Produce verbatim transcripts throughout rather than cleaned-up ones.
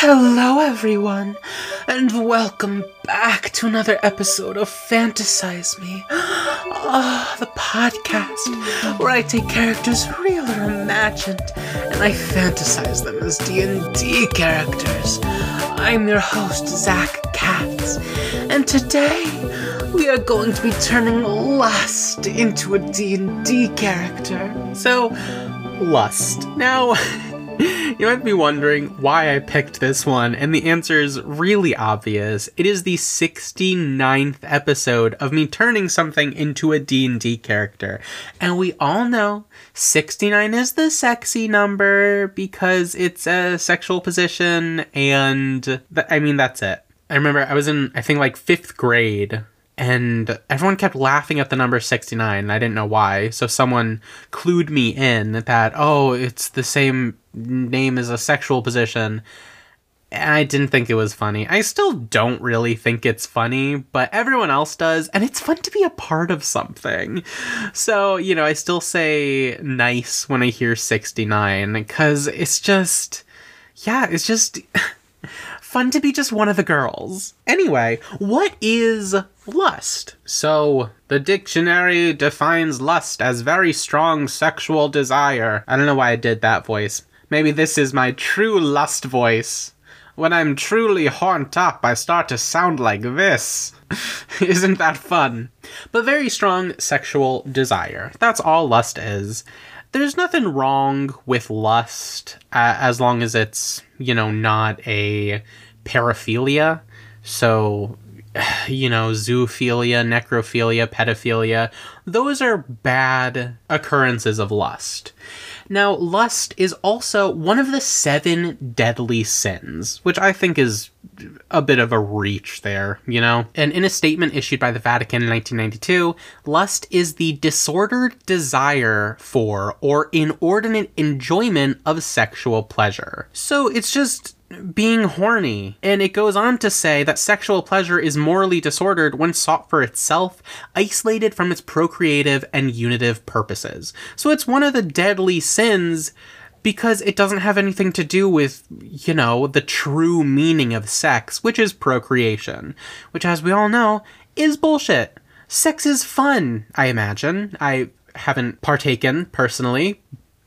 Hello everyone, and welcome back to another episode of Fantasize Me, oh, the podcast where I take characters real or imagined, and I fantasize them as D and D characters. I'm your host, Zach Katz, and today we are going to be turning Lust into a D and D character. So, Lust. Now... You might be wondering why I picked this one, and the answer is really obvious. It is the sixty-ninth episode of me turning something into a D and D character. And we all know sixty-nine is the sexy number because it's a sexual position, and th- I mean, that's it. I remember I was in, I think, like fifth grade, and everyone kept laughing at the number sixty-nine, and I didn't know why. So someone clued me in that, oh, it's the same name as a sexual position. And I didn't think it was funny. I still don't really think it's funny, but everyone else does, and it's fun to be a part of something. So, you know, I still say nice when I hear sixty-nine, because it's just, yeah, it's just... fun to be just one of the girls. Anyway, what is lust? So, the dictionary defines lust as very strong sexual desire. I don't know why I did that voice. Maybe this is my true lust voice. When I'm truly horned up, I start to sound like this. Isn't that fun? But very strong sexual desire. That's all lust is. There's nothing wrong with lust uh, as long as it's, you know, not a paraphilia. So, you know, zoophilia, necrophilia, pedophilia, those are bad occurrences of lust. Now, lust is also one of the seven deadly sins, which I think is a bit of a reach there, you know? And in a statement issued by the Vatican in nineteen ninety-two, lust is the disordered desire for or inordinate enjoyment of sexual pleasure. So it's just being horny. And it goes on to say that sexual pleasure is morally disordered when sought for itself, isolated from its procreative and unitive purposes. So it's one of the deadly sins because it doesn't have anything to do with, you know, the true meaning of sex, which is procreation, which, as we all know, is bullshit. Sex is fun, I imagine. I haven't partaken personally,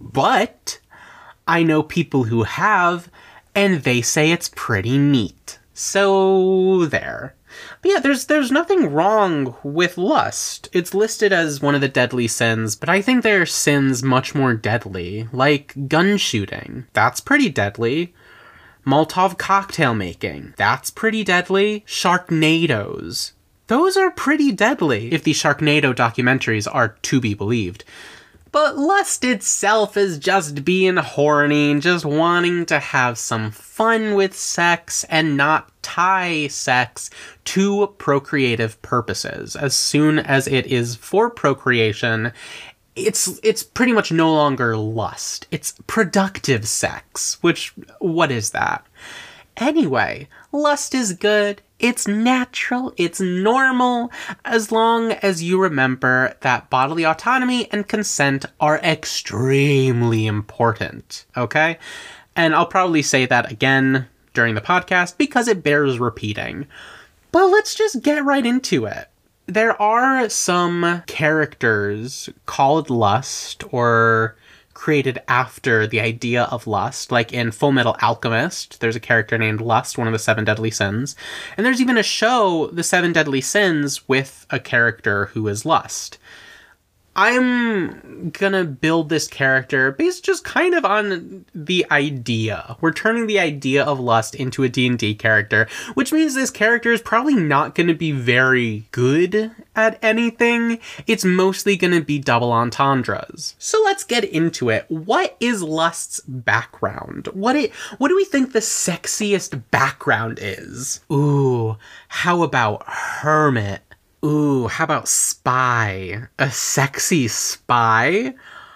but I know people who have, and they say it's pretty neat. So, there. But yeah, there's there's nothing wrong with lust. It's listed as one of the deadly sins, but I think there are sins much more deadly, like gun shooting. That's pretty deadly. Molotov cocktail making. That's pretty deadly. Sharknadoes. Those are pretty deadly, if the Sharknado documentaries are to be believed. But lust itself is just being horny and just wanting to have some fun with sex and not tie sex to procreative purposes. As soon as it is for procreation, it's it's pretty much no longer lust. It's productive sex, which, what is that? Anyway, lust is good. It's natural, it's normal, as long as you remember that bodily autonomy and consent are extremely important, okay? And I'll probably say that again during the podcast because it bears repeating. But let's just get right into it. There are some characters called Lust or created after the idea of lust, like in Full Metal Alchemist, there's a character named Lust, one of the seven deadly sins, and there's even a show, The Seven Deadly Sins, with a character who is Lust. I'm gonna build this character based just kind of on the idea. We're turning the idea of lust into a D and D character, which means this character is probably not gonna be very good at anything. It's mostly gonna be double entendres. So let's get into it. What is Lust's background? What it, what do we think the sexiest background is? Ooh, how about Hermit? Ooh, how about spy? A sexy spy?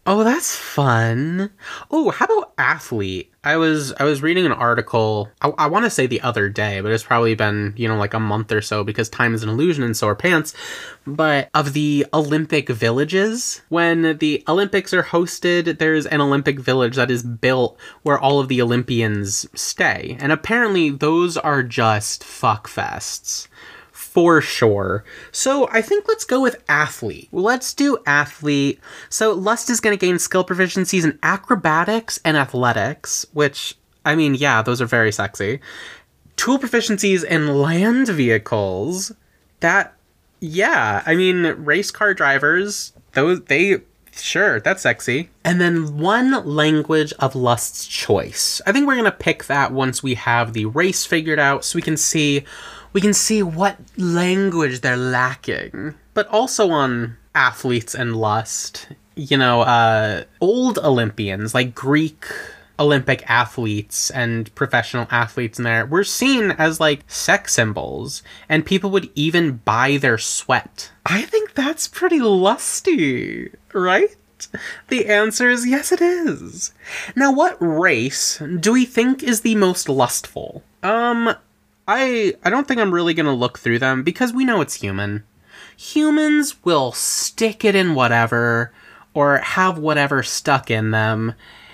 Oh, that's fun. Oh, how about athlete? I was I was reading an article, I, I want to say the other day, but it's probably been, you know, like a month or so because time is an illusion and so are pants, but of the Olympic villages. When the Olympics are hosted, there's an Olympic village that is built where all of the Olympians stay. And apparently those are just fuck fests. For sure. So I think let's go with athlete. Let's do athlete. So Lust is going to gain skill proficiencies in acrobatics and athletics, which, I mean, yeah, those are very sexy. Tool proficiencies in land vehicles. That, yeah, I mean, race car drivers, those, they, sure, that's sexy. And then one language of Lust's choice. I think we're going to pick that once we have the race figured out so we can see we can see what language they're lacking. But also on athletes and Lust, you know, uh, old Olympians, like Greek Olympic athletes and professional athletes in there, were seen as, like, sex symbols, and people would even buy their sweat. I think that's pretty lusty, right? The answer is yes, it is. Now, what race do we think is the most lustful? Um... I I don't think I'm really going to look through them because we know it's human. Humans will stick it in whatever or have whatever stuck in them.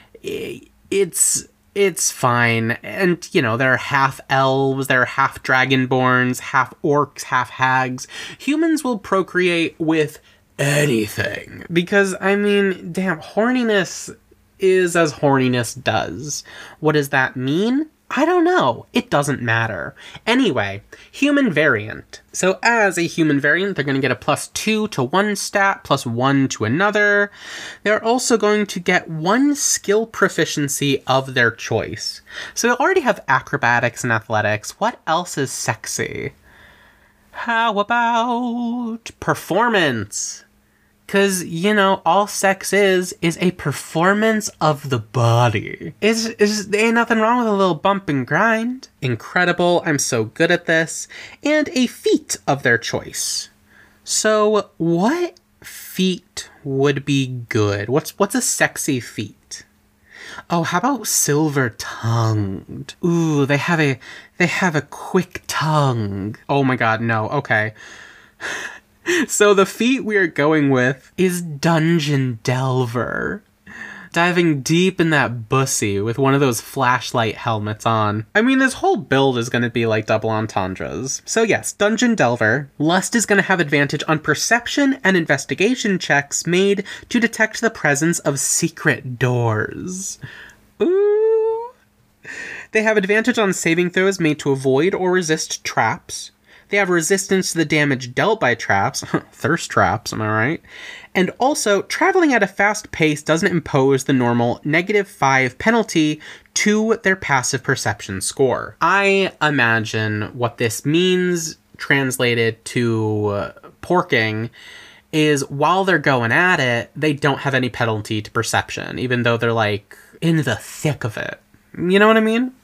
It's it's fine. And, you know, there are half elves, there are half dragonborns, half orcs, half hags. Humans will procreate with anything because, I mean, damn, horniness is as horniness does. What does that mean? I don't know. It doesn't matter. Anyway, human variant. So as a human variant, they're going to get a plus two to one stat, plus one to another. They're also going to get one skill proficiency of their choice. So they already have acrobatics and athletics. What else is sexy? How about performance? Because, you know, all sex is, is a performance of the body. Is is there ain't nothing wrong with a little bump and grind. Incredible, I'm so good at this. And a feat of their choice. So, what feat would be good? What's what's a sexy feat? Oh, how about silver-tongued? Ooh, they have a, they have a quick tongue. Oh my god, no, okay. So the feat we are going with is Dungeon Delver. Diving deep in that bussy with one of those flashlight helmets on. I mean, this whole build is going to be like double entendres. So yes, Dungeon Delver. Lust is going to have advantage on perception and investigation checks made to detect the presence of secret doors. Ooh. They have advantage on saving throws made to avoid or resist traps. They have resistance to the damage dealt by traps. Thirst traps, am I right? And also, traveling at a fast pace doesn't impose the normal negative five penalty to their passive perception score. I imagine what this means, translated to uh, porking, is while they're going at it, they don't have any penalty to perception, even though they're, like, in the thick of it. You know what I mean?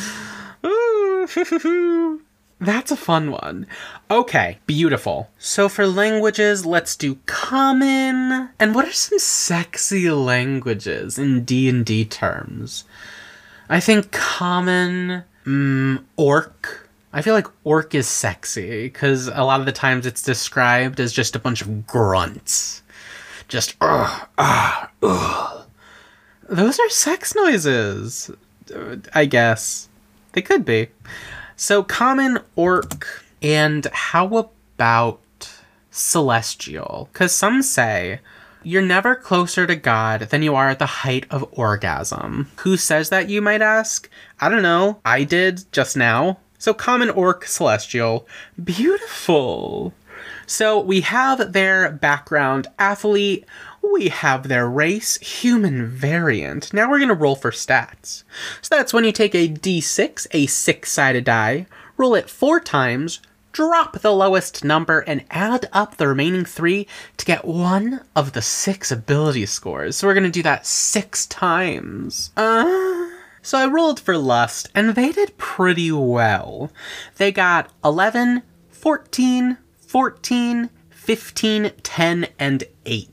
Ooh, that's a fun one. Okay, beautiful. So for languages, let's do common. And what are some sexy languages in D and D terms? I think common, mm, orc. I feel like orc is sexy, because a lot of the times it's described as just a bunch of grunts. Just, ugh, ah, ugh. Those are sex noises, I guess. They could be. So, common, orc, and how about celestial? Because some say you're never closer to God than you are at the height of orgasm. Who says that, you might ask? I don't know. I did just now. So, common, orc, celestial. Beautiful. So, we have their background, athlete. We have their race, human variant. Now we're going to roll for stats. So that's when you take a d six, a six-sided die, roll it four times, drop the lowest number, and add up the remaining three to get one of the six ability scores. So we're going to do that six times. Uh, so I rolled for Lust, and they did pretty well. They got eleven, fourteen, fourteen, fifteen, ten, and eight.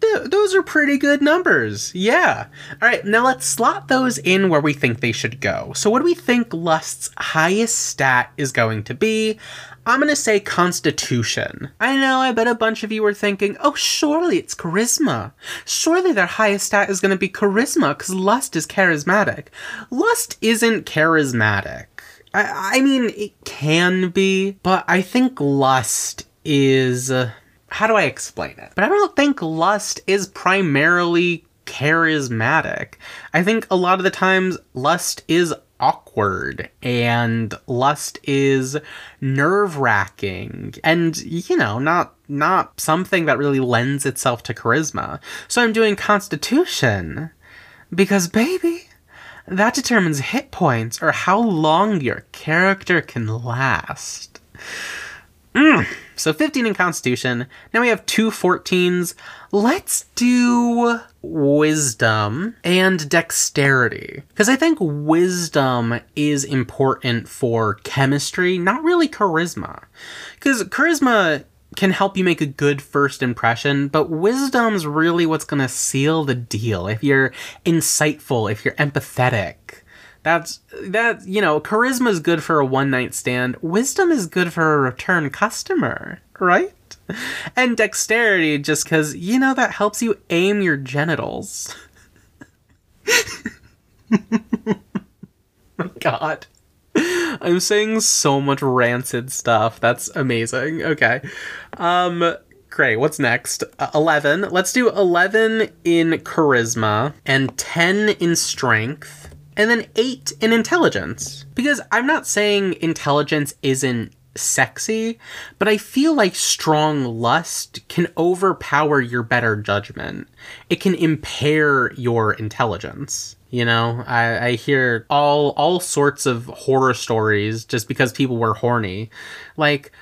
those are pretty good numbers. Yeah. All right, now let's slot those in where we think they should go. So what do we think Lust's highest stat is going to be? I'm going to say Constitution. I know, I bet a bunch of you were thinking, oh, surely it's Charisma. Surely their highest stat is going to be Charisma because Lust is charismatic. Lust isn't charismatic. I, I mean, it can be, but I think Lust is... Uh, how do I explain it? But I don't think Lust is primarily charismatic. I think a lot of the times Lust is awkward and Lust is nerve-wracking and, you know, not not something that really lends itself to charisma. So I'm doing Constitution because, baby, that determines hit points or how long your character can last. Mm. So fifteen in Constitution. Now we have two fourteens. Let's do Wisdom and Dexterity. Because I think Wisdom is important for chemistry, not really Charisma. Because Charisma can help you make a good first impression, but Wisdom's really what's going to seal the deal. If you're insightful, if you're empathetic. That's, that, you know, Charisma is good for a one-night stand. Wisdom is good for a return customer, right? And Dexterity, just because, you know, that helps you aim your genitals. My God. I'm saying so much rancid stuff. That's amazing. Okay. Um... Great, what's next? Uh, eleven. Let's do eleven in Charisma and ten in Strength. And then eight in Intelligence. Because I'm not saying intelligence isn't sexy, but I feel like strong lust can overpower your better judgment. It can impair your intelligence. You know, I, I hear all all sorts of horror stories just because people were horny. Like,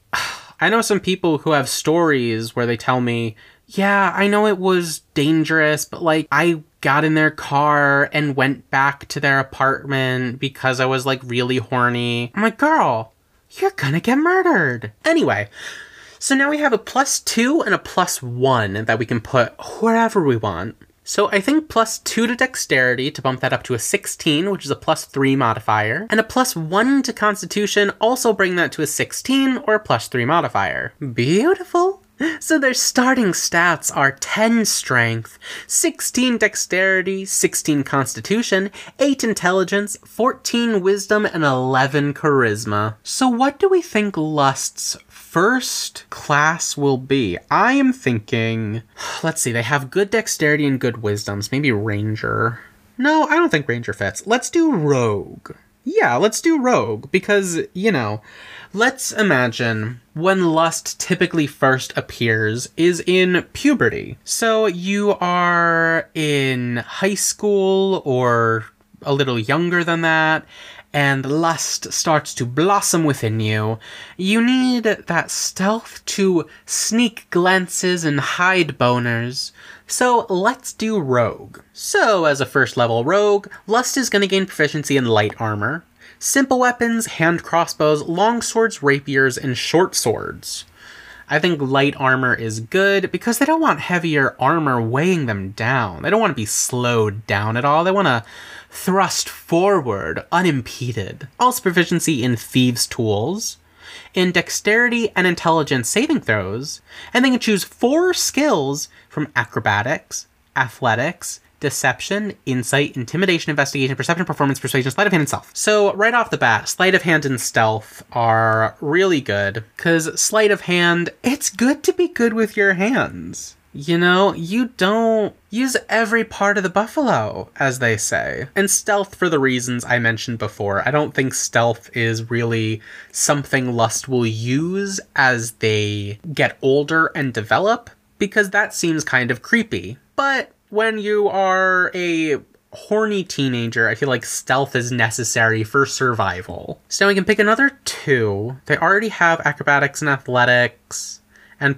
I know some people who have stories where they tell me, yeah, I know it was dangerous, but like I got in their car and went back to their apartment because I was like really horny. I'm like, girl, you're gonna get murdered. Anyway, so now we have a plus two and a plus one that we can put wherever we want. So I think plus two to Dexterity to bump that up to a sixteen, which is a plus three modifier, and a plus one to Constitution, also bring that to a sixteen or a plus three modifier. Beautiful. So their starting stats are ten Strength, sixteen Dexterity, sixteen Constitution, eight Intelligence, fourteen Wisdom, and eleven Charisma. So what do we think Lust's first class will be? I am thinking, let's see, they have good Dexterity and good Wisdoms, maybe Ranger. No, I don't think Ranger fits. Let's do Rogue. Yeah, let's do Rogue, because, you know, let's imagine when lust typically first appears is in puberty. So you are in high school or a little younger than that, and lust starts to blossom within you. You need that stealth to sneak glances and hide boners. So let's do Rogue. So as a first level Rogue, Lust is going to gain proficiency in light armor, simple weapons, hand crossbows, long swords, rapiers, and short swords. I think light armor is good because they don't want heavier armor weighing them down. They don't want to be slowed down at all. They want to thrust forward unimpeded. Also proficiency in thieves' tools, in dexterity and intelligence saving throws, and they can choose four skills from acrobatics, athletics, deception, insight, intimidation, investigation, perception, performance, persuasion, sleight of hand, and stealth. So right off the bat, sleight of hand and stealth are really good, because sleight of hand, it's good to be good with your hands. You know, you don't use every part of the buffalo, as they say. And stealth for the reasons I mentioned before. I don't think stealth is really something Lust will use as they get older and develop, because that seems kind of creepy. But when you are a horny teenager, I feel like stealth is necessary for survival. So now we can pick another two. They already have acrobatics and athletics and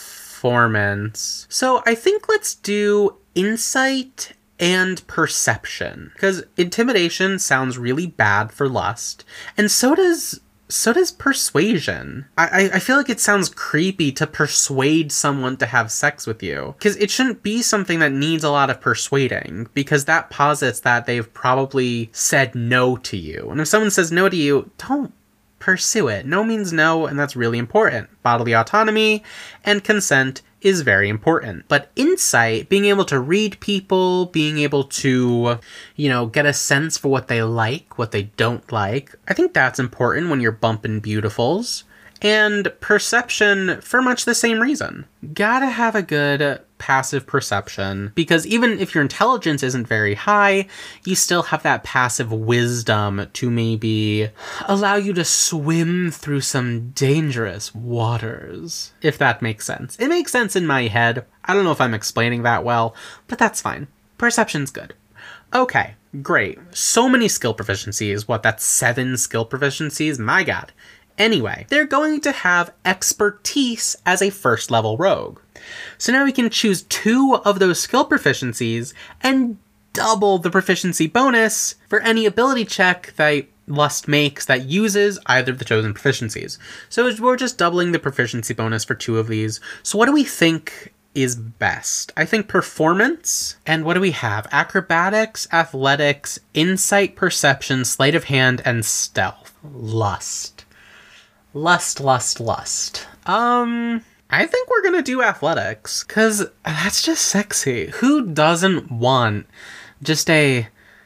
performance. So I think let's do insight and perception, because intimidation sounds really bad for Lust, and so does so does persuasion. I, I feel like it sounds creepy to persuade someone to have sex with you, because it shouldn't be something that needs a lot of persuading, because that posits that they've probably said no to you. And if someone says no to you, don't pursue it. No means no, and that's really important. Bodily autonomy and consent is very important. But insight, being able to read people, being able to, you know, get a sense for what they like, what they don't like, I think that's important when you're bumping beautifuls. And perception for much the same reason. Gotta have a good passive perception, because even if your intelligence isn't very high, you still have that passive wisdom to maybe allow you to swim through some dangerous waters, if that makes sense. It makes sense in my head. I don't know if I'm explaining that well, but that's fine. Perception's good. Okay, great. So many skill proficiencies. What, that's seven skill proficiencies? My god. Anyway, they're going to have expertise as a first level rogue. So now we can choose two of those skill proficiencies and double the proficiency bonus for any ability check that Lust makes that uses either of the chosen proficiencies. So we're just doubling the proficiency bonus for two of these. So what do we think is best? I think performance. And what do we have? Acrobatics, athletics, insight, perception, sleight of hand, and stealth. Lust. Lust, lust, lust. Um, I think we're gonna do athletics, because that's just sexy. Who doesn't want just a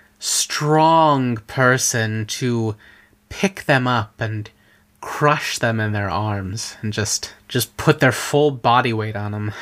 strong person to pick them up and crush them in their arms and just, just put their full body weight on them?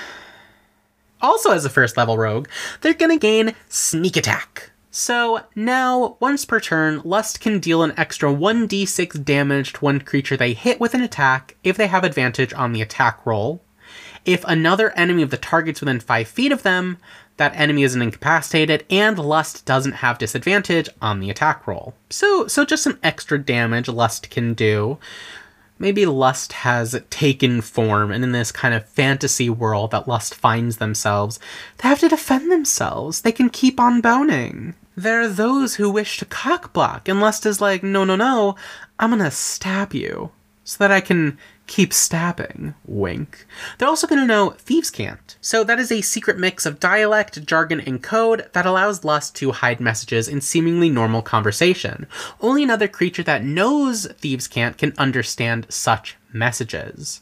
Also, as a first level rogue, they're gonna gain sneak attack. So now, once per turn, Lust can deal an extra one d six damage to one creature they hit with an attack if they have advantage on the attack roll. If another enemy of the target's within five feet of them, that enemy isn't incapacitated, and Lust doesn't have disadvantage on the attack roll. So, so just some extra damage Lust can do. Maybe Lust has taken form, and in this kind of fantasy world that Lust finds themselves, they have to defend themselves. They can keep on boning. There are those who wish to cockblock, and Lust is like, no, no, no, I'm gonna stab you, so that I can keep stabbing. Wink. They're also gonna know Thieves' Cant. So that is a secret mix of dialect, jargon, and code that allows Lust to hide messages in seemingly normal conversation. Only another creature that knows Thieves' Cant can understand such messages.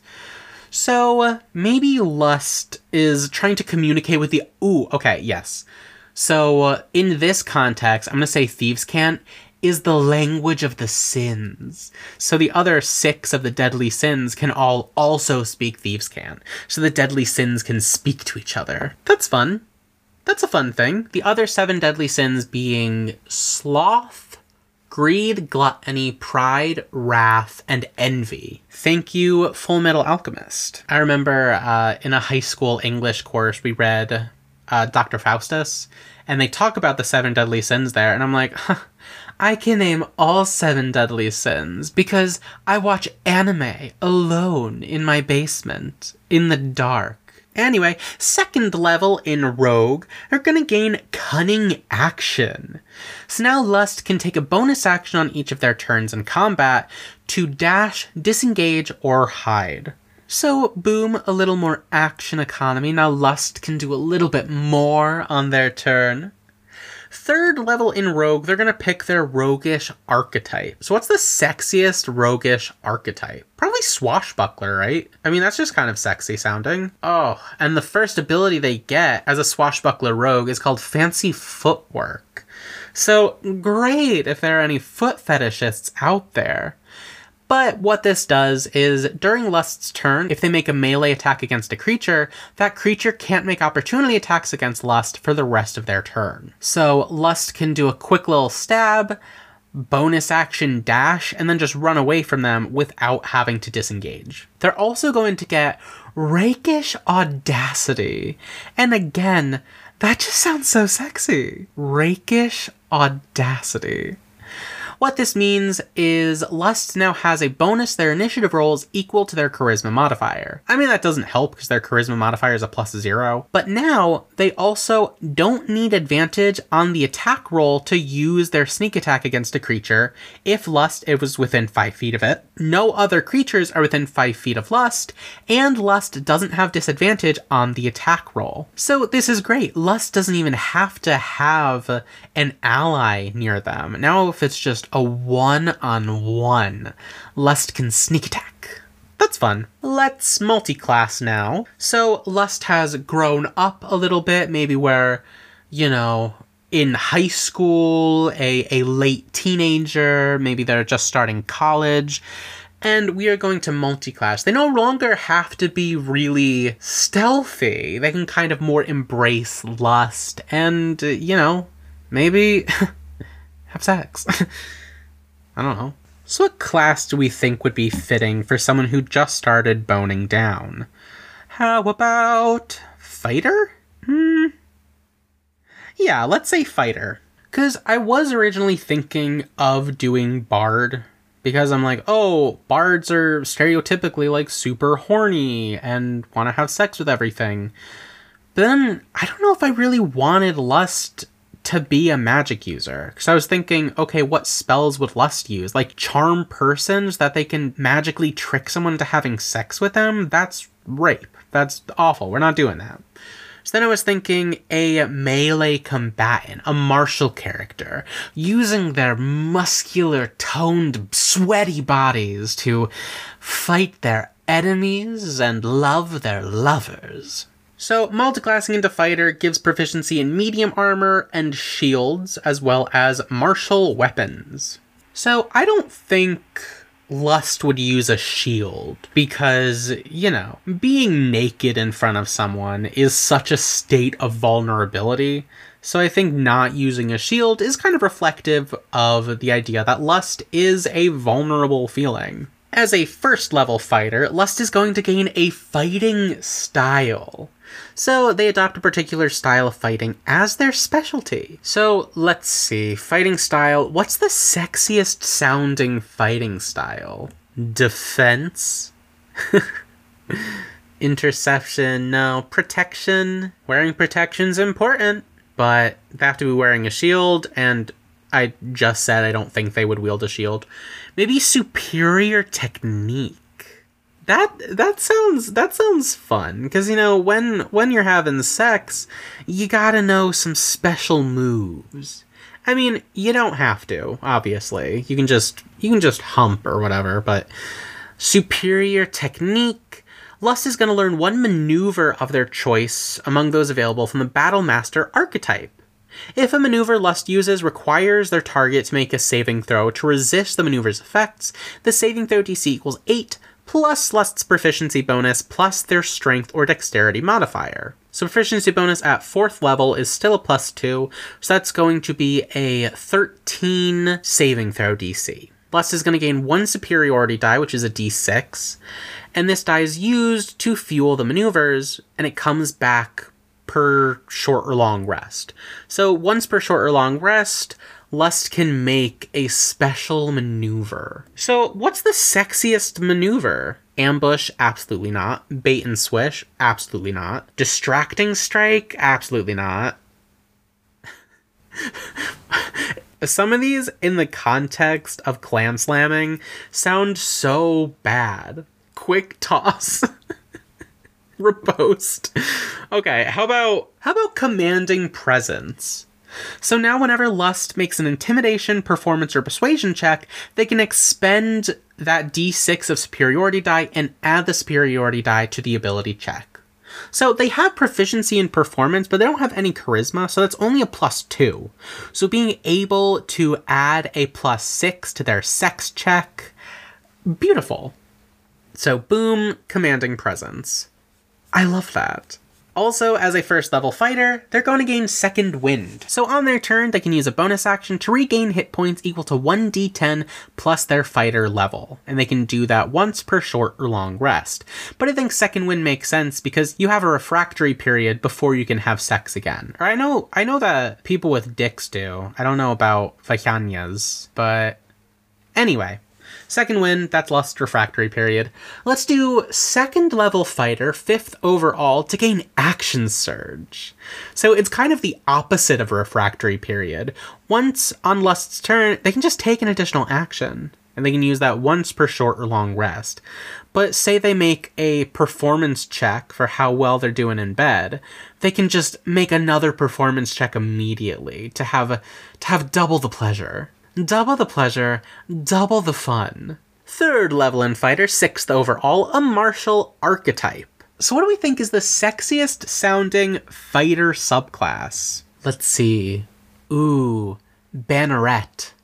So maybe Lust is trying to communicate with the... Ooh, okay, yes. So, uh, in this context, I'm going to say Thieves' Cant is the language of the sins. So the other six of the deadly sins can all also speak Thieves' Cant. So the deadly sins can speak to each other. That's fun. That's a fun thing. The other seven deadly sins being sloth, greed, gluttony, pride, wrath, and envy. Thank you, Full Metal Alchemist. I remember uh, in a high school English course, we read... Uh, Doctor Faustus, and they talk about the seven deadly sins there, and I'm like, huh, I can name all seven deadly sins because I watch anime alone in my basement, in the dark. Anyway, second level in Rogue, they're gonna gain Cunning Action. So now Lust can take a bonus action on each of their turns in combat to dash, disengage, or hide. So, boom, a little more action economy. Now Lust can do a little bit more on their turn. Third level in Rogue, they're going to pick their roguish archetype. So what's the sexiest roguish archetype? Probably Swashbuckler, right? I mean, that's just kind of sexy sounding. Oh, and the first ability they get as a Swashbuckler rogue is called Fancy Footwork. So, great if there are any foot fetishists out there. But what this does is, during Lust's turn, if they make a melee attack against a creature, that creature can't make opportunity attacks against Lust for the rest of their turn. So Lust can do a quick little stab, bonus action dash, and then just run away from them without having to disengage. They're also going to get Rakish Audacity. And again, that just sounds so sexy. Rakish Audacity. What this means is Lust now has a bonus their initiative rolls equal to their charisma modifier. I mean, that doesn't help because their charisma modifier is a plus zero, but now they also don't need advantage on the attack roll to use their sneak attack against a creature if Lust it was within five feet of it. No other creatures are within five feet of Lust, and Lust doesn't have disadvantage on the attack roll. So this is great. Lust doesn't even have to have an ally near them. Now if it's just a one-on-one, Lust can sneak attack. That's fun. Let's multi-class now. So Lust has grown up a little bit, maybe where, you know, in high school, a, a late teenager, maybe they're just starting college, and we are going to multi-class. They no longer have to be really stealthy. They can kind of more embrace lust and, uh, you know, maybe have sex. I don't know. So what class do we think would be fitting for someone who just started boning down? How about fighter? Hmm. Yeah, let's say fighter. Because I was originally thinking of doing bard. Because I'm like, oh, bards are stereotypically like super horny and want to have sex with everything. But then I don't know if I really wanted lust to be a magic user. Because I was thinking, okay, what spells would lust use? Like charm persons that they can magically trick someone into having sex with them? That's rape. That's awful. We're not doing that. So then I was thinking a melee combatant, a martial character, using their muscular, toned, sweaty bodies to fight their enemies and love their lovers. So multiclassing into fighter gives proficiency in medium armor and shields, as well as martial weapons. So I don't think Lust would use a shield because, you know, being naked in front of someone is such a state of vulnerability. So I think not using a shield is kind of reflective of the idea that lust is a vulnerable feeling. As a first level fighter, Lust is going to gain a fighting style. So they adopt a particular style of fighting as their specialty. So let's see, fighting style, what's the sexiest sounding fighting style? Defense? Interception, no. Protection? Wearing protection's important, but they have to be wearing a shield, and I just said I don't think they would wield a shield. Maybe superior technique. That that sounds that sounds fun, because you know when when you're having sex, you gotta know some special moves. I mean, you don't have to, obviously. You can just you can just hump or whatever, but superior technique. Lust is going to learn one maneuver of their choice among those available from the Battle Master archetype. If a maneuver Lust uses requires their target to make a saving throw to resist the maneuver's effects, the saving throw D C equals eight, plus Lust's proficiency bonus, plus their strength or dexterity modifier. So proficiency bonus at fourth level is still a plus two, so that's going to be a thirteen saving throw D C. Lust is going to gain one superiority die, which is a D six, and this die is used to fuel the maneuvers, and it comes back per short or long rest. So once per short or long rest, Lust can make a special maneuver. So what's the sexiest maneuver? Ambush? Absolutely not. Bait and swish? Absolutely not. Distracting strike? Absolutely not. Some of these, in the context of clam slamming, sound so bad. Quick toss. Riposte. Okay, how about how about commanding presence? So now whenever Lust makes an intimidation, performance, or persuasion check, they can expend that D six of superiority die and add the superiority die to the ability check. So they have proficiency in performance, but they don't have any charisma, so that's only a plus two. So being able to add a plus six to their sex check, beautiful. So boom, commanding presence. I love that. Also, as a first level fighter, they're going to gain Second Wind. So on their turn, they can use a bonus action to regain hit points equal to one d ten plus their fighter level. And they can do that once per short or long rest. But I think Second Wind makes sense because you have a refractory period before you can have sex again. Or I know I know that people with dicks do. I don't know about vaginas, but Anyway, second win, that's Lust Refractory Period. Let's do second level fighter, fifth overall, to gain Action Surge. So it's kind of the opposite of a Refractory Period. Once on Lust's turn, they can just take an additional action, and they can use that once per short or long rest. But say they make a performance check for how well they're doing in bed, they can just make another performance check immediately to have a, to have double the pleasure. Double the pleasure, double the fun. Third level in fighter, sixth overall, a martial archetype. So what do we think is the sexiest sounding fighter subclass? Let's see. Ooh, Banneret.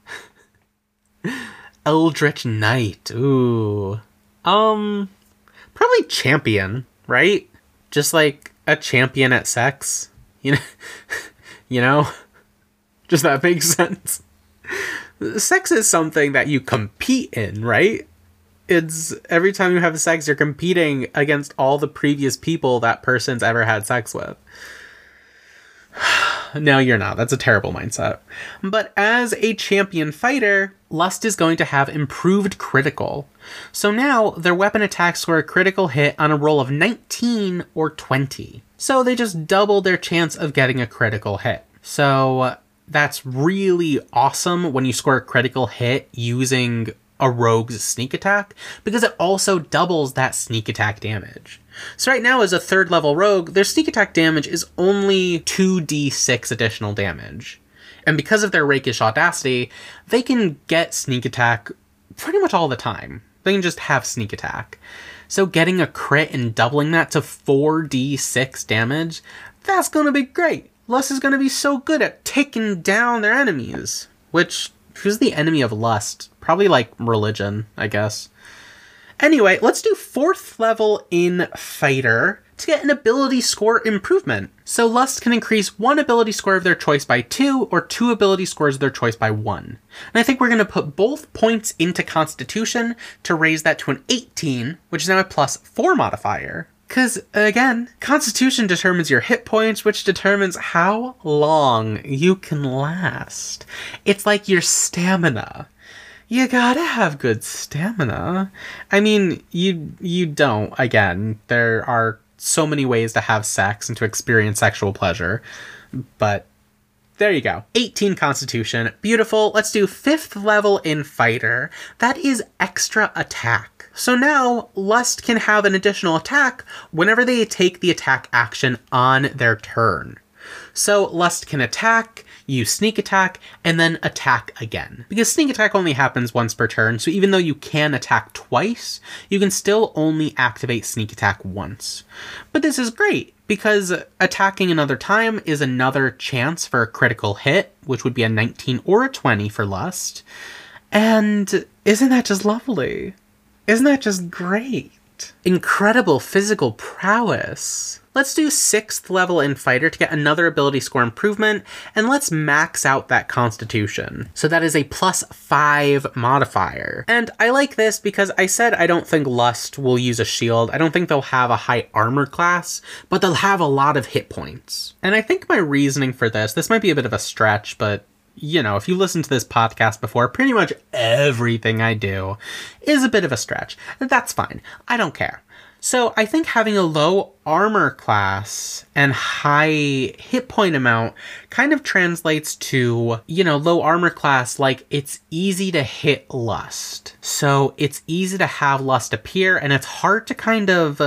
Eldritch Knight. Ooh. Um, probably champion, right? Just like a champion at sex. You know? You know? Does that make sense? Sex is something that you compete in, right? It's every time you have sex, you're competing against all the previous people that person's ever had sex with. No, you're not. That's a terrible mindset. But as a champion fighter, Lust is going to have improved critical. So now their weapon attacks score a critical hit on a roll of nineteen or twenty. So they just double their chance of getting a critical hit. So that's really awesome when you score a critical hit using a rogue's sneak attack, because it also doubles that sneak attack damage. So right now, as a third level rogue, their sneak attack damage is only two d six additional damage. And because of their rakish audacity, they can get sneak attack pretty much all the time. They can just have sneak attack. So getting a crit and doubling that to four d six damage, that's going to be great. Lust is going to be so good at taking down their enemies. Which, who's the enemy of Lust? Probably like religion, I guess. Anyway, let's do fourth level in fighter to get an ability score improvement. So Lust can increase one ability score of their choice by two, or two ability scores of their choice by one. And I think we're going to put both points into Constitution to raise that to an eighteen, which is now a plus four modifier. Because, again, Constitution determines your hit points, which determines how long you can last. It's like your stamina. You gotta have good stamina. I mean, you you don't. Again, there are so many ways to have sex and to experience sexual pleasure. But there you go. eighteen Constitution. Beautiful. Let's do fifth level in fighter. That is extra attack. So now, Lust can have an additional attack whenever they take the attack action on their turn. So Lust can attack, use sneak attack, and then attack again. Because sneak attack only happens once per turn, so even though you can attack twice, you can still only activate sneak attack once. But this is great, because attacking another time is another chance for a critical hit, which would be a nineteen or a twenty for Lust. And isn't that just lovely? Isn't that just great? Incredible physical prowess. Let's do sixth level in fighter to get another ability score improvement, and let's max out that Constitution. So that is a plus five modifier. And I like this because I said I don't think Lust will use a shield. I don't think they'll have a high armor class, but they'll have a lot of hit points. And I think my reasoning for this, this might be a bit of a stretch, but you know, if you listen to this podcast before, pretty much everything I do is a bit of a stretch. That's fine. I don't care. So I think having a low armor class and high hit point amount kind of translates to, you know, low armor class, like it's easy to hit Lust. So it's easy to have Lust appear, and it's hard to kind of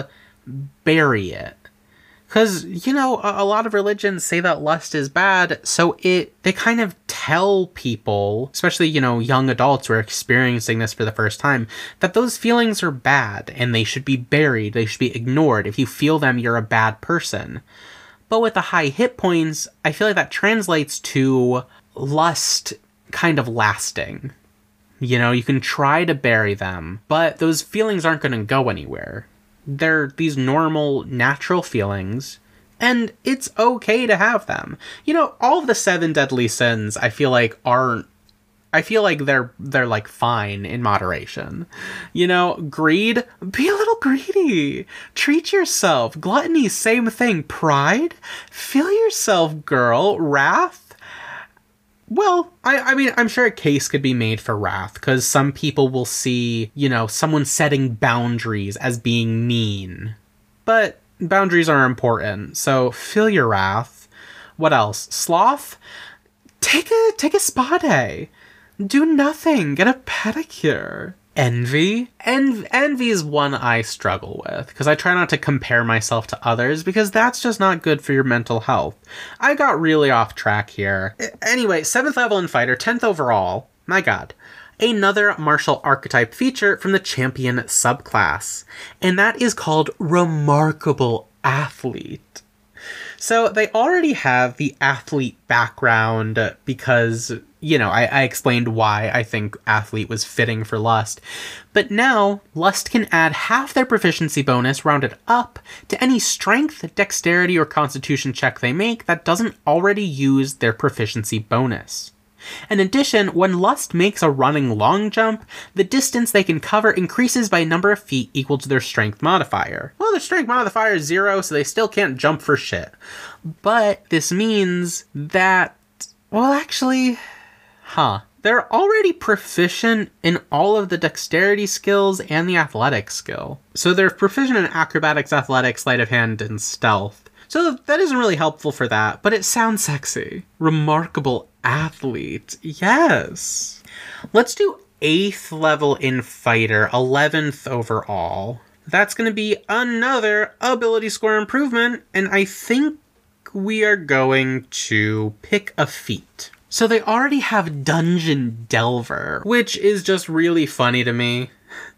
bury it. Because, you know, a, a lot of religions say that lust is bad, so it they kind of tell people, especially, you know, young adults who are experiencing this for the first time, that those feelings are bad and they should be buried, they should be ignored. If you feel them, you're a bad person. But with the high hit points, I feel like that translates to lust kind of lasting. You know, you can try to bury them, but those feelings aren't going to go anywhere. They're these normal, natural feelings, and it's okay to have them. You know, all of the seven deadly sins, I feel like, aren't... I feel like they're, they're like, fine in moderation. You know, greed, be a little greedy. Treat yourself. Gluttony, same thing. Pride, feel yourself, girl. Wrath, Well, I, I mean, I'm sure a case could be made for wrath, because some people will see, you know, someone setting boundaries as being mean. But boundaries are important, so feel your wrath. What else? Sloth? Take a, take a spa day. Do nothing. Get a pedicure. Envy? En- envy is one I struggle with, because I try not to compare myself to others, because that's just not good for your mental health. I got really off track here. Anyway, seventh level in Fighter, tenth overall. My god. Another martial archetype feature from the champion subclass, and that is called Remarkable Athlete. So they already have the athlete background because, you know, I, I explained why I think athlete was fitting for Lust. But now, Lust can add half their proficiency bonus rounded up to any strength, dexterity, or constitution check they make that doesn't already use their proficiency bonus. In addition, when Lust makes a running long jump, the distance they can cover increases by a number of feet equal to their strength modifier. Well, their strength modifier is zero, so they still can't jump for shit. But this means that, well, actually, huh. They're already proficient in all of the dexterity skills and the athletics skill. So they're proficient in acrobatics, athletics, sleight of hand, and stealth. So that isn't really helpful for that, but it sounds sexy. Remarkable Athlete. Yes. Let's do eighth level in Fighter, eleventh overall. That's going to be another ability score improvement, and I think we are going to pick a feat. So they already have Dungeon Delver, which is just really funny to me.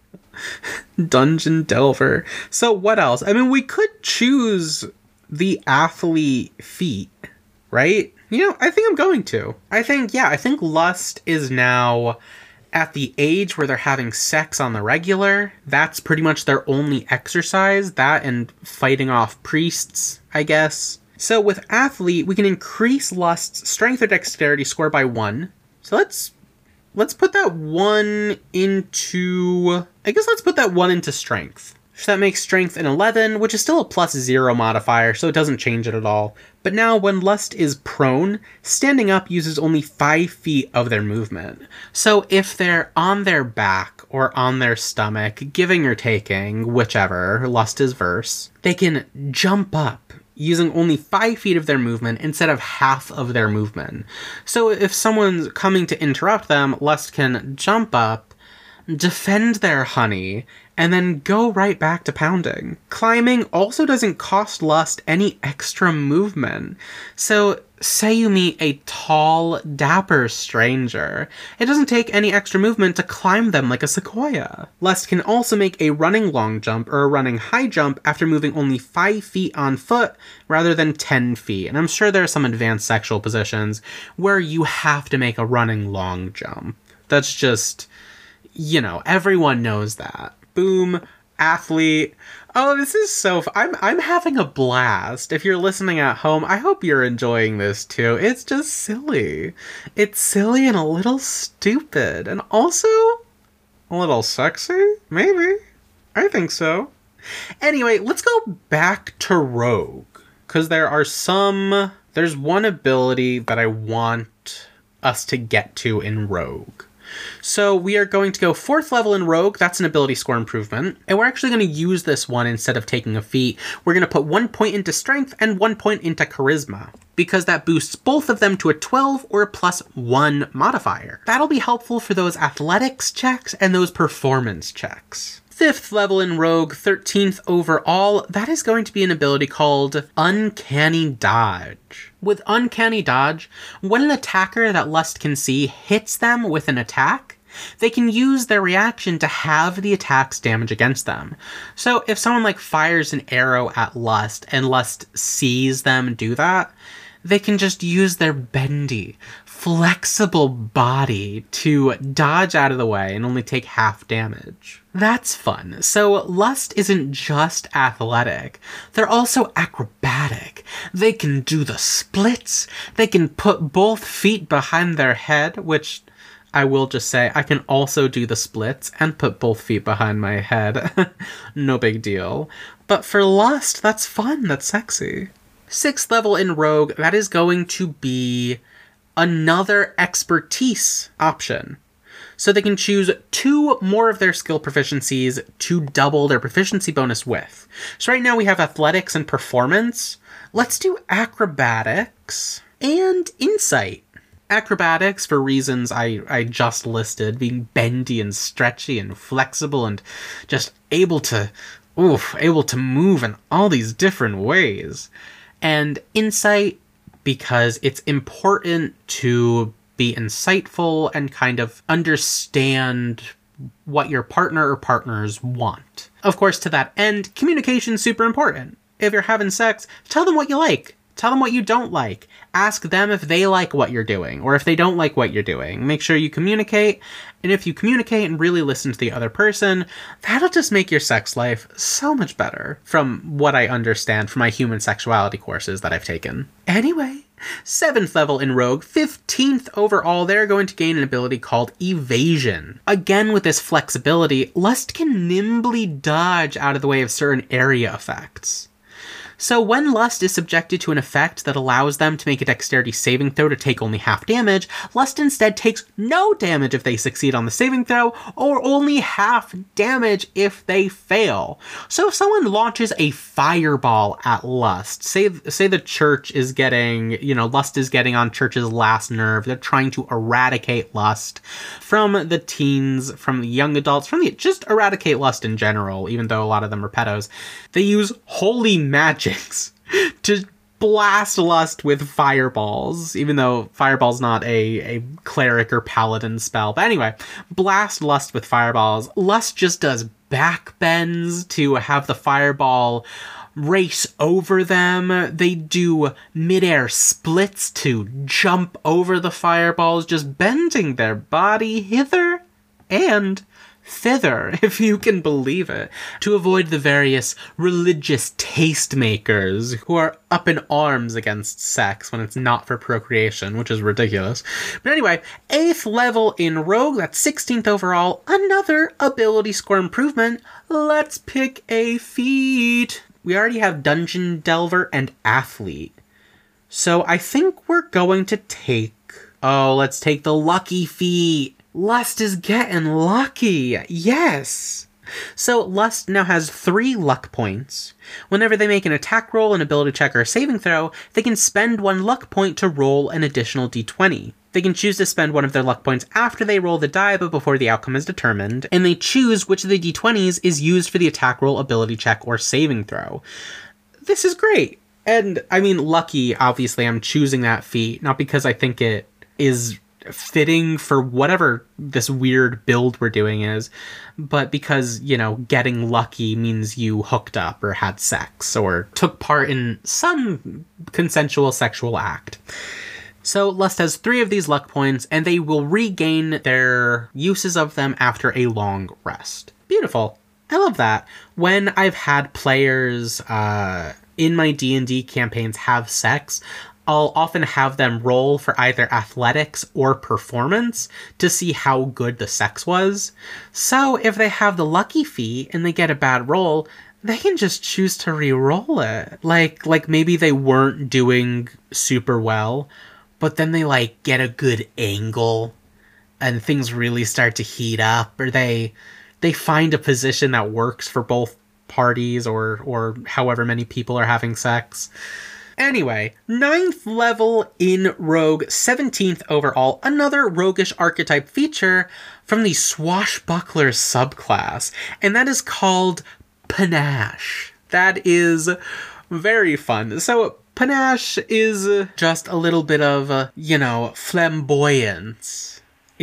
Dungeon Delver. So what else? I mean, we could choose the athlete feat, right? You know, I think I'm going to. I think, yeah, I think Lust is now at the age where they're having sex on the regular. That's pretty much their only exercise. That and fighting off priests, I guess. So with Athlete, we can increase Lust's strength or dexterity score by one. So let's let's put that one into... I guess let's put that one into strength. So that makes strength an eleven, which is still a plus zero modifier, so it doesn't change it at all. But now when Lust is prone, standing up uses only five feet of their movement. So if they're on their back or on their stomach, giving or taking, whichever, Lust is verse, they can jump up using only five feet of their movement instead of half of their movement. So if someone's coming to interrupt them, Lust can jump up, defend their honey, and then go right back to pounding. Climbing also doesn't cost Lust any extra movement. So say you meet a tall, dapper stranger. It doesn't take any extra movement to climb them like a sequoia. Lust can also make a running long jump or a running high jump after moving only five feet on foot rather than ten feet. And I'm sure there are some advanced sexual positions where you have to make a running long jump. That's just, you know, everyone knows that. Boom, Athlete. Oh, this is so fun. I'm, I'm having a blast. If you're listening at home, I hope you're enjoying this too. It's just silly. It's silly and a little stupid. And also, a little sexy? Maybe. I think so. Anyway, let's go back to Rogue. Because there are some... There's one ability that I want us to get to in Rogue. So we are going to go fourth level in Rogue. That's an ability score improvement. And we're actually going to use this one instead of taking a feat. We're going to put one point into strength and one point into charisma, because that boosts both of them to a twelve or a plus one modifier. That'll be helpful for those athletics checks and those performance checks. Fifth level in Rogue, thirteenth overall, that is going to be an ability called Uncanny Dodge. With Uncanny Dodge, when an attacker that Lust can see hits them with an attack, they can use their reaction to have the attack's damage against them. So if someone like fires an arrow at Lust and Lust sees them do that, they can just use their bendy, flexible body to dodge out of the way and only take half damage. That's fun. So Lust isn't just athletic, they're also acrobatic. They can do the splits, they can put both feet behind their head, which I will just say, I can also do the splits and put both feet behind my head. No big deal. But for Lust, that's fun, that's sexy. Sixth level in Rogue, that is going to be another expertise option. So they can choose two more of their skill proficiencies to double their proficiency bonus with. So right now we have athletics and performance. Let's do acrobatics and insight. Acrobatics, for reasons I, I just listed, being bendy and stretchy and flexible and just able to, oof, able to move in all these different ways. And insight, because it's important to be insightful and kind of understand what your partner or partners want. Of course, to that end, communication's super important. If you're having sex, tell them what you like. Tell them what you don't like. Ask them if they like what you're doing, or if they don't like what you're doing. Make sure you communicate, and if you communicate and really listen to the other person, that'll just make your sex life so much better, from what I understand from my human sexuality courses that I've taken. Anyway, seventh level in Rogue, fifteenth overall, they're going to gain an ability called Evasion. Again, with this flexibility, Lust can nimbly dodge out of the way of certain area effects. So when Lust is subjected to an effect that allows them to make a dexterity saving throw to take only half damage, Lust instead takes no damage if they succeed on the saving throw, or only half damage if they fail. So if someone launches a fireball at Lust, say say the church is getting, you know, Lust is getting on church's last nerve, they're trying to eradicate Lust from the teens, from the young adults, from the, just eradicate Lust in general, even though a lot of them are pedos, they use holy magic to blast Lust with fireballs, even though fireball's not a, a cleric or paladin spell. But anyway, blast Lust with fireballs. Lust just does back bends to have the fireball race over them. They do midair splits to jump over the fireballs, just bending their body hither and thither, if you can believe it, to avoid the various religious tastemakers who are up in arms against sex when it's not for procreation, which is ridiculous. But anyway, eighth level in Rogue, that's sixteenth overall, another ability score improvement. Let's pick a feat. We already have Dungeon Delver and Athlete. So I think we're going to take... Oh, let's take the Lucky feat. Lust is getting lucky. Yes. So Lust now has three luck points. Whenever they make an attack roll, an ability check, or a saving throw, they can spend one luck point to roll an additional d twenty. They can choose to spend one of their luck points after they roll the die, but before the outcome is determined, and they choose which of the d twenties is used for the attack roll, ability check, or saving throw. This is great. And, I mean, lucky, obviously, I'm choosing that feat, not because I think it is fitting for whatever this weird build we're doing is, but because, you know, getting lucky means you hooked up or had sex or took part in some consensual sexual act. So Lust has three of these luck points, and they will regain their uses of them after a long rest. Beautiful. I love that. When I've had players uh, in my D and D campaigns have sex, I'll often have them roll for either athletics or performance to see how good the sex was. So if they have the lucky feat and they get a bad roll, they can just choose to re-roll it. Like, like maybe they weren't doing super well, but then they, like, get a good angle and things really start to heat up, or they they find a position that works for both parties or or however many people are having sex. Anyway, ninth level in Rogue, seventeenth overall, another roguish archetype feature from the Swashbuckler subclass, and that is called Panache. That is very fun. So, Panache is just a little bit of, uh, you know, flamboyance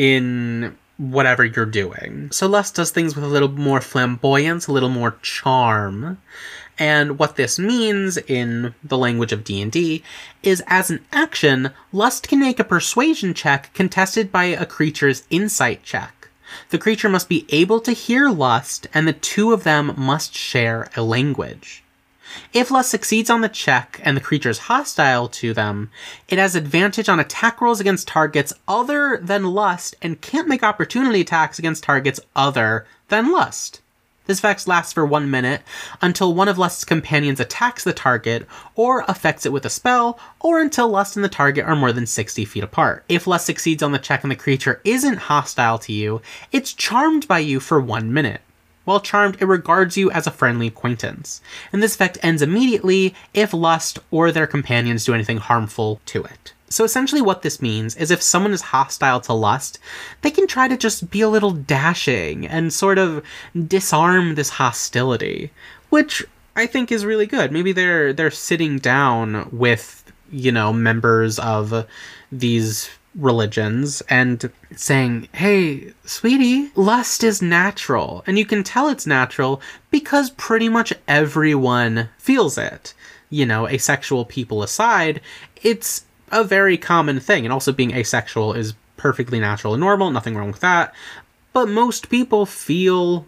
in whatever you're doing. So Lust does things with a little more flamboyance, a little more charm. And what this means in the language of D and D is, as an action, Lust can make a persuasion check contested by a creature's insight check. The creature must be able to hear Lust, and the two of them must share a language. If Lust succeeds on the check and the creature is hostile to them, it has advantage on attack rolls against targets other than Lust and can't make opportunity attacks against targets other than Lust. This effect lasts for one minute until one of Lust's companions attacks the target or affects it with a spell, or until Lust and the target are more than sixty feet apart. If Lust succeeds on the check and the creature isn't hostile to you, it's charmed by you for one minute. While charmed, it regards you as a friendly acquaintance. And this effect ends immediately if Lust or their companions do anything harmful to it. So essentially what this means is if someone is hostile to Lust, they can try to just be a little dashing and sort of disarm this hostility, which I think is really good. Maybe they're they're sitting down with, you know, members of these religions and saying, hey, sweetie, lust is natural. And you can tell it's natural because pretty much everyone feels it. You know, asexual people aside, it's a very common thing, and also being asexual is perfectly natural and normal, nothing wrong with that. But most people feel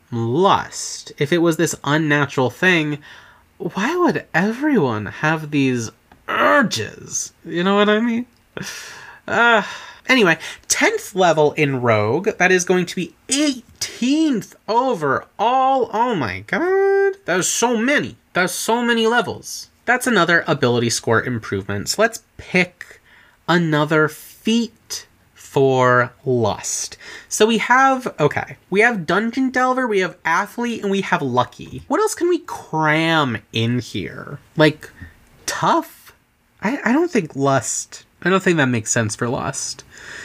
lust. If it was this unnatural thing, why would everyone have these urges? You know what I mean? Uh, anyway, tenth level in Rogue, that is going to be eighteenth overall. Oh my god. There's so many. There's so many levels. That's another ability score improvement. So let's pick another feat for Lust. So we have, okay, we have Dungeon Delver, we have Athlete, and we have Lucky. What else can we cram in here? Like, Tough? I, I don't think Lust, I don't think that makes sense for Lust.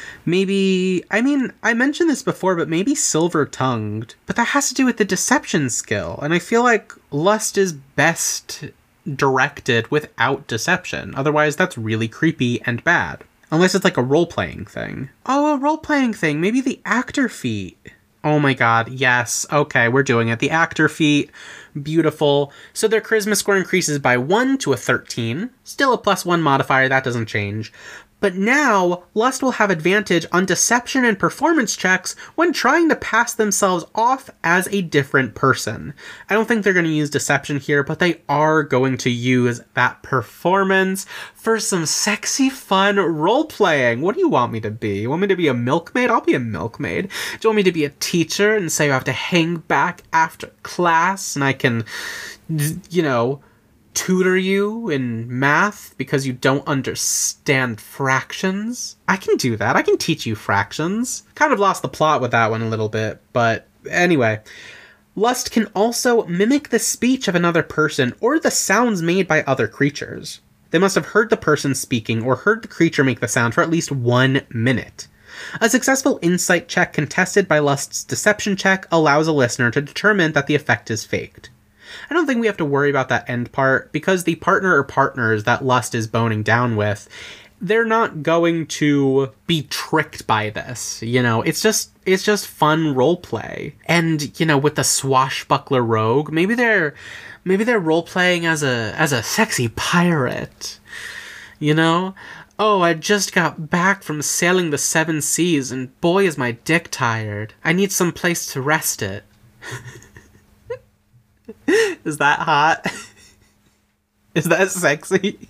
Maybe, I mean, I mentioned this before, but maybe Silver-Tongued. But that has to do with the Deception skill, and I feel like Lust is best directed without deception. Otherwise, that's really creepy and bad. Unless it's like a role-playing thing. Oh, a role-playing thing. Maybe the actor feat. Oh my god, yes. Okay, we're doing it. The actor feat. Beautiful. So their charisma score increases by one to a thirteen. Still a plus one modifier, that doesn't change. But now, Lust will have advantage on deception and performance checks when trying to pass themselves off as a different person. I don't think they're going to use deception here, but they are going to use that performance for some sexy, fun role-playing. What do you want me to be? You want me to be a milkmaid? I'll be a milkmaid. Do you want me to be a teacher and say you have to hang back after class and I can, you know, tutor you in math because you don't understand fractions? I can do that. I can teach you fractions. Kind of lost the plot with that one a little bit, but anyway. Lust can also mimic the speech of another person or the sounds made by other creatures. They must have heard the person speaking or heard the creature make the sound for at least one minute. A successful insight check contested by Lust's deception check allows a listener to determine that the effect is faked. I don't think we have to worry about that end part, because the partner or partners that Lust is boning down with, they're not going to be tricked by this. You know, it's just it's just fun roleplay. And, you know, with the swashbuckler rogue, maybe they're maybe they're role-playing as a as a sexy pirate. You know? Oh, I just got back from sailing the seven seas, and boy is my dick tired. I need some place to rest it. Is that hot? Is that sexy?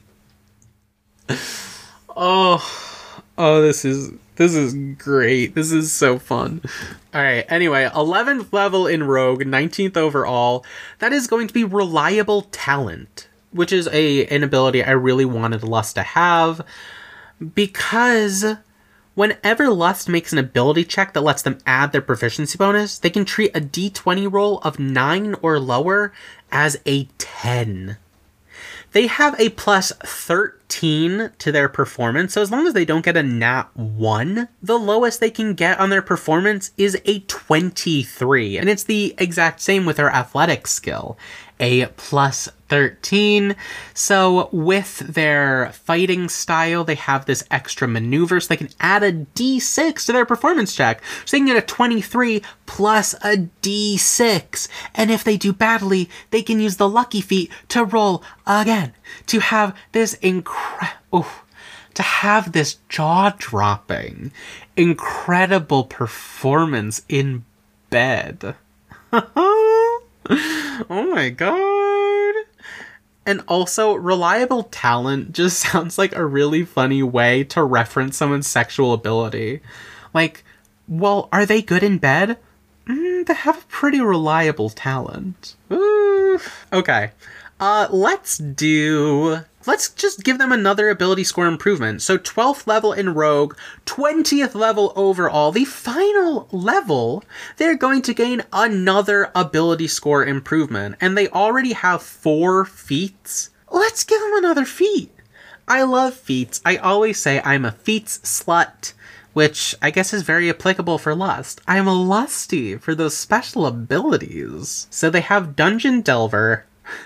Oh, oh, this is, this is great. This is so fun. All right. Anyway, eleventh level in Rogue, nineteenth overall. That is going to be Reliable Talent, which is a, an ability I really wanted Lust to have, because whenever Lust makes an ability check that lets them add their proficiency bonus, they can treat a d twenty roll of nine or lower as a ten. They have a plus thirteen to their performance, so as long as they don't get a nat one, the lowest they can get on their performance is a twenty-three. And it's the exact same with their athletic skill, a plus thirteen. So with their fighting style, they have this extra maneuver, so they can add a d six to their performance check. So they can get a twenty-three plus a d six. And if they do badly, they can use the lucky feat to roll again, to have this incredible, to have this jaw-dropping, incredible performance in bed. Oh my god. And also, Reliable Talent just sounds like a really funny way to reference someone's sexual ability. Like, well, are they good in bed? Mm, mean, they have a pretty reliable talent. Ooh. Okay. Uh, let's do... Let's just give them another ability score improvement. So twelfth level in Rogue, twentieth level overall. The final level, they're going to gain another ability score improvement. And they already have four feats. Let's give them another feat. I love feats. I always say I'm a feats slut, which I guess is very applicable for Lust. I'm a lusty for those special abilities. So they have Dungeon Delver,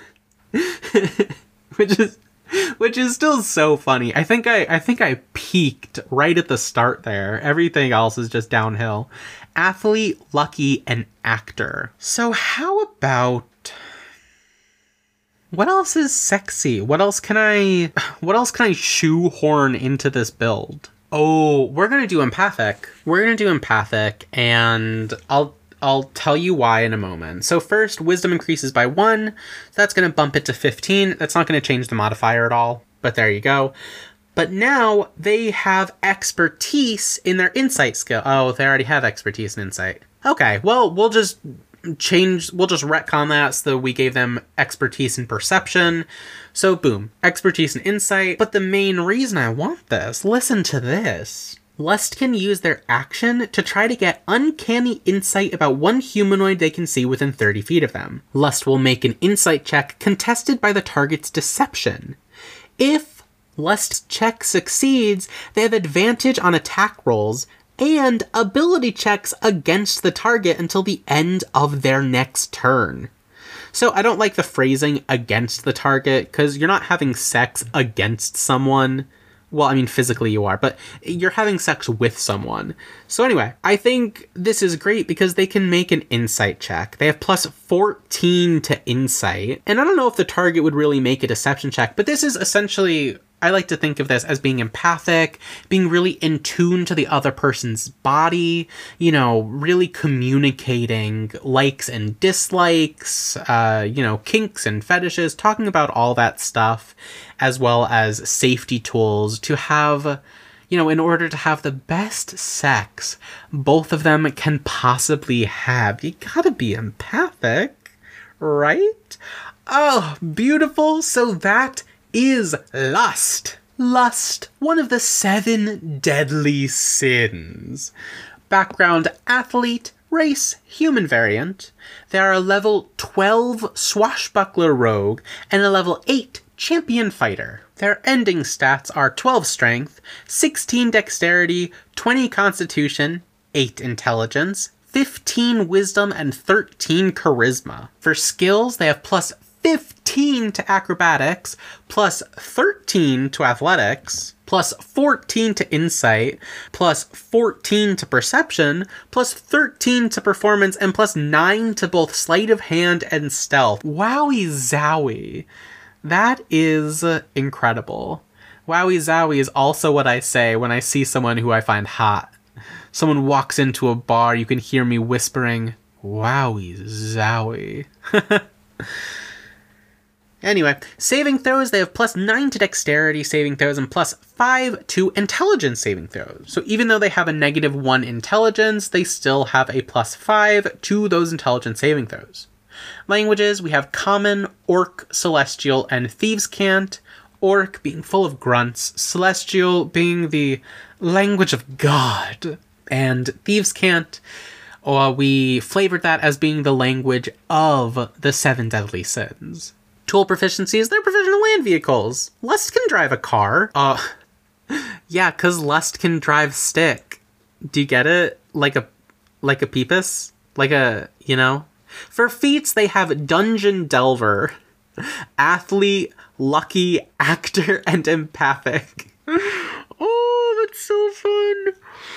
which is... Which is still so funny. I think I I think I peaked right at the start there. Everything else is just downhill. Athlete, lucky, and actor. So how about... What else is sexy? What else can I... What else can I shoehorn into this build? Oh, we're gonna do empathic. We're gonna do empathic, and I'll... I'll tell you why in a moment. So first, wisdom increases by one. So that's going to bump it to fifteen. That's not going to change the modifier at all, but there you go. But now they have expertise in their insight skill. Oh, they already have expertise in insight. Okay, well, we'll just change, we'll just retcon that so that we gave them expertise in perception. So boom, expertise in insight. But the main reason I want this, listen to this. Lust can use their action to try to get uncanny insight about one humanoid they can see within thirty feet of them. Lust will make an insight check contested by the target's deception. If Lust's check succeeds, they have advantage on attack rolls and ability checks against the target until the end of their next turn. So I don't like the phrasing against the target, because you're not having sex against someone. Well, I mean, physically you are, but you're having sex with someone. So anyway, I think this is great because they can make an insight check. They have plus fourteen to insight. And I don't know if the target would really make a deception check, but this is essentially... I like to think of this as being empathic, being really in tune to the other person's body, you know, really communicating likes and dislikes, uh, you know, kinks and fetishes, talking about all that stuff, as well as safety tools to have, you know, in order to have the best sex both of them can possibly have. You gotta be empathic, right? Oh, beautiful. So that is lust. Lust, one of the seven deadly sins. Background, athlete, race, human variant. They are a level twelve swashbuckler rogue and a level eight champion fighter. Their ending stats are twelve strength, sixteen dexterity, twenty constitution, eight intelligence, fifteen wisdom, and thirteen charisma. For skills, they have plus fifteen to acrobatics, plus thirteen to athletics, plus fourteen to insight, plus fourteen to perception, plus thirteen to performance, and plus nine to both sleight of hand and stealth. Wowie zowie. That is incredible. Wowie zowie is also what I say when I see someone who I find hot. Someone walks into a bar, you can hear me whispering, wowie zowie. Anyway, saving throws, they have plus nine to dexterity saving throws and plus five to intelligence saving throws. So even though they have a negative one intelligence, they still have a plus five to those intelligence saving throws. Languages, we have Common, Orc, Celestial, and Thieves' Cant. Orc being full of grunts, Celestial being the language of God, and Thieves' Cant, uh, we flavored that as being the language of the seven deadly sins. Tool proficiencies, they're proficient in land vehicles. Lust can drive a car. Uh, yeah, because Lust can drive stick. Do you get it? Like a, like a peepus? Like a, you know? For feats, they have Dungeon Delver, Athlete, Lucky, Actor, and Empathic. Oh, that's so fun.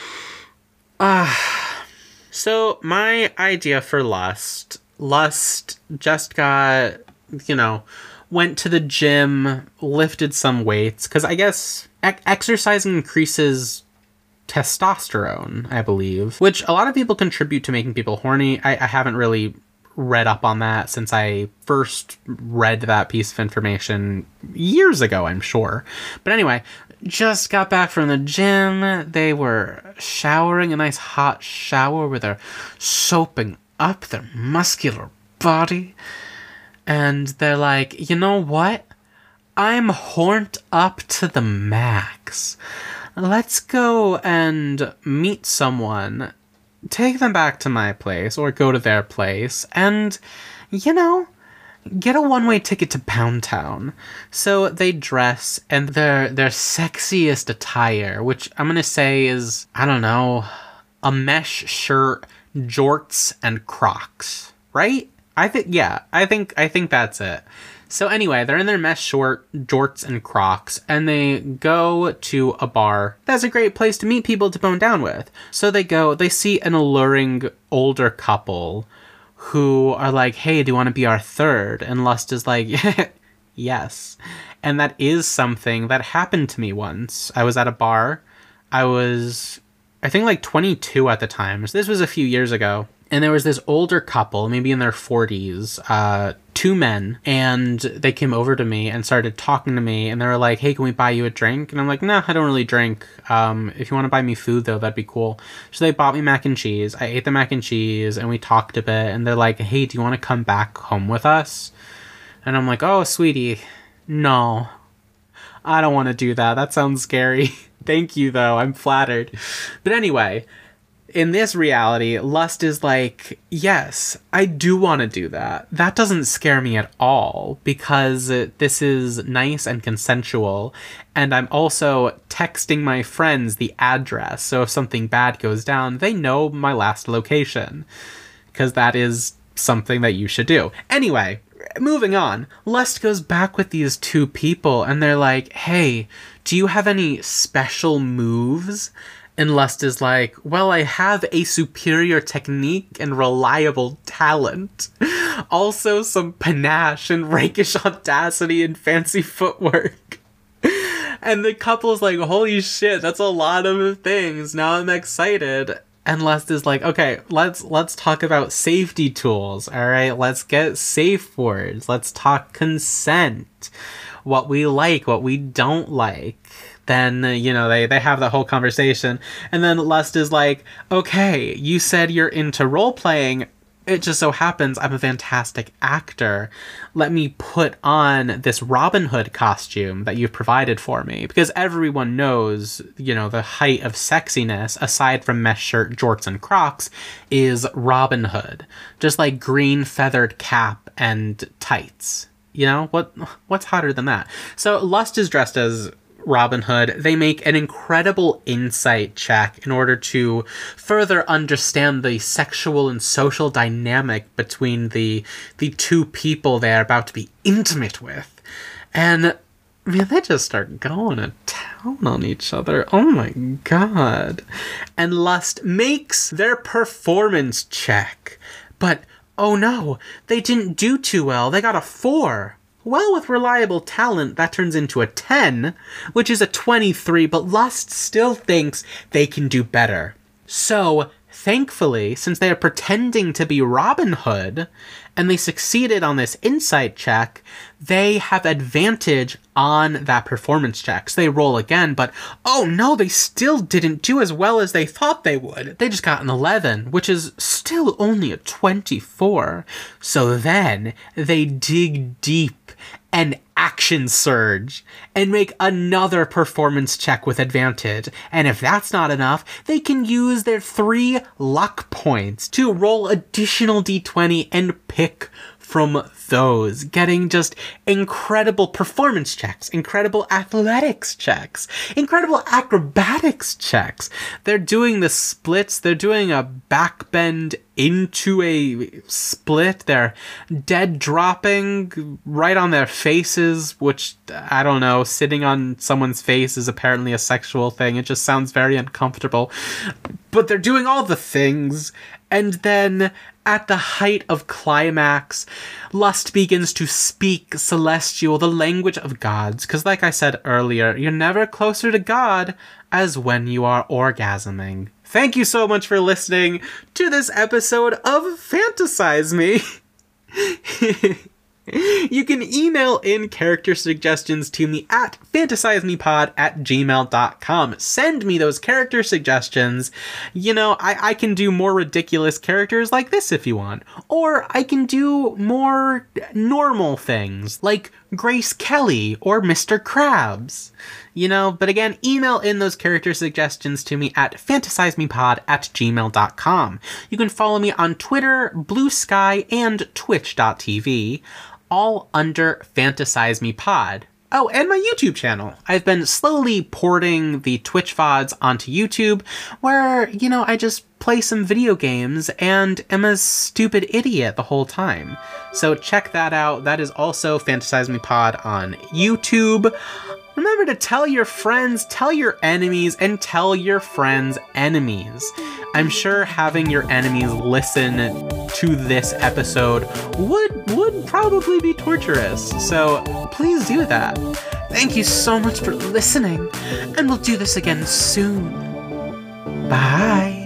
Ah. So, my idea for Lust. Lust just got... you know, went to the gym, lifted some weights, because I guess e- exercising increases testosterone, I believe, which a lot of people contribute to making people horny. I, I haven't really read up on that since I first read that piece of information years ago, I'm sure. But anyway, just got back from the gym. They were showering, a nice hot shower with their soap and up their muscular body, and they're like, you know what? I'm horned up to the max. Let's go and meet someone, take them back to my place, or go to their place, and, you know, get a one-way ticket to Pound Town. So they dress in their, their sexiest attire, which I'm gonna say is, I don't know, a mesh shirt, jorts, and Crocs, right? I think, yeah, I think, I think that's it. So anyway, they're in their mesh short, jorts, and Crocs, and they go to a bar. That's a great place to meet people to bone down with. So they go, they see an alluring older couple who are like, hey, do you want to be our third? And Lust is like, yes. And that is something that happened to me once. I was at a bar. I was, I think, like twenty-two at the time. So this was a few years ago. And there was this older couple, maybe in their forties, uh, two men, and they came over to me and started talking to me, and they were like, hey, can we buy you a drink? And I'm like, no, I don't really drink. Um, if you want to buy me food, though, that'd be cool. So they bought me mac and cheese. I ate the mac and cheese, and we talked a bit, and they're like, hey, do you want to come back home with us? And I'm like, oh, sweetie, no, I don't want to do that. That sounds scary. Thank you, though. I'm flattered. But anyway, in this reality, Lust is like, yes, I do want to do that. That doesn't scare me at all, because this is nice and consensual, and I'm also texting my friends the address, so if something bad goes down, they know my last location, because that is something that you should do. Anyway, moving on, Lust goes back with these two people, and they're like, hey, do you have any special moves? And Lust is like, well, I have a superior technique and reliable talent. Also some panache and rakish audacity and fancy footwork. And the couple's like, holy shit, that's a lot of things. Now I'm excited. And Lust is like, okay, let's let's talk about safety tools, all right? Let's get safe words. Let's talk consent. What we like, what we don't like. Then, you know, they, they have that whole conversation. And then Lust is like, okay, you said you're into role-playing. It just so happens I'm a fantastic actor. Let me put on this Robin Hood costume that you've provided for me. Because everyone knows, you know, the height of sexiness, aside from mesh shirt, jorts, and Crocs, is Robin Hood. Just like green feathered cap and tights. You know, what what's hotter than that? So Lust is dressed as Robin Hood. They make an incredible insight check in order to further understand the sexual and social dynamic between the the two people they're about to be intimate with. And, I mean, they just start going to town on each other. Oh my god. And Lust makes their performance check. But, oh no, they didn't do too well. They got a four. Well, with reliable talent, that turns into a ten, which is a twenty-three, but Lust still thinks they can do better. So, thankfully, since they are pretending to be Robin Hood, and they succeeded on this insight check, they have advantage on that performance check. So they roll again, but oh no, they still didn't do as well as they thought they would. They just got an eleven, which is still only a twenty-four. So then they dig deep and action surge and make another performance check with advantage. And if that's not enough, they can use their three luck points to roll additional d twenty and pick from those, getting just incredible performance checks, incredible athletics checks, incredible acrobatics checks. They're doing the splits, they're doing a backbend into a split, they're dead dropping right on their faces, which, I don't know, sitting on someone's face is apparently a sexual thing. It just sounds very uncomfortable. But they're doing all the things, and then at the height of climax, Lust begins to speak Celestial, the language of gods. Because like I said earlier, you're never closer to God as when you are orgasming. Thank you so much for listening to this episode of Fantasize Me. You can email in character suggestions to me at fantasizemepod at gmail dot com. Send me those character suggestions. You know, I, I can do more ridiculous characters like this if you want. Or I can do more normal things, like Grace Kelly or Mister Krabs. You know, but again, email in those character suggestions to me at fantasizemepod at gmail dot com. You can follow me on Twitter, Blue Sky, and twitch dot t v, all under FantasizMePod. Oh, and my YouTube channel. I've been slowly porting the Twitch V O Ds onto YouTube, where, you know, I just play some video games and am a stupid idiot the whole time. So check that out. That is also FantasizMePod on YouTube. Remember to tell your friends, tell your enemies, and tell your friends' enemies. I'm sure having your enemies listen to this episode would would probably be torturous, so please do that. Thank you so much for listening, and we'll do this again soon. Bye.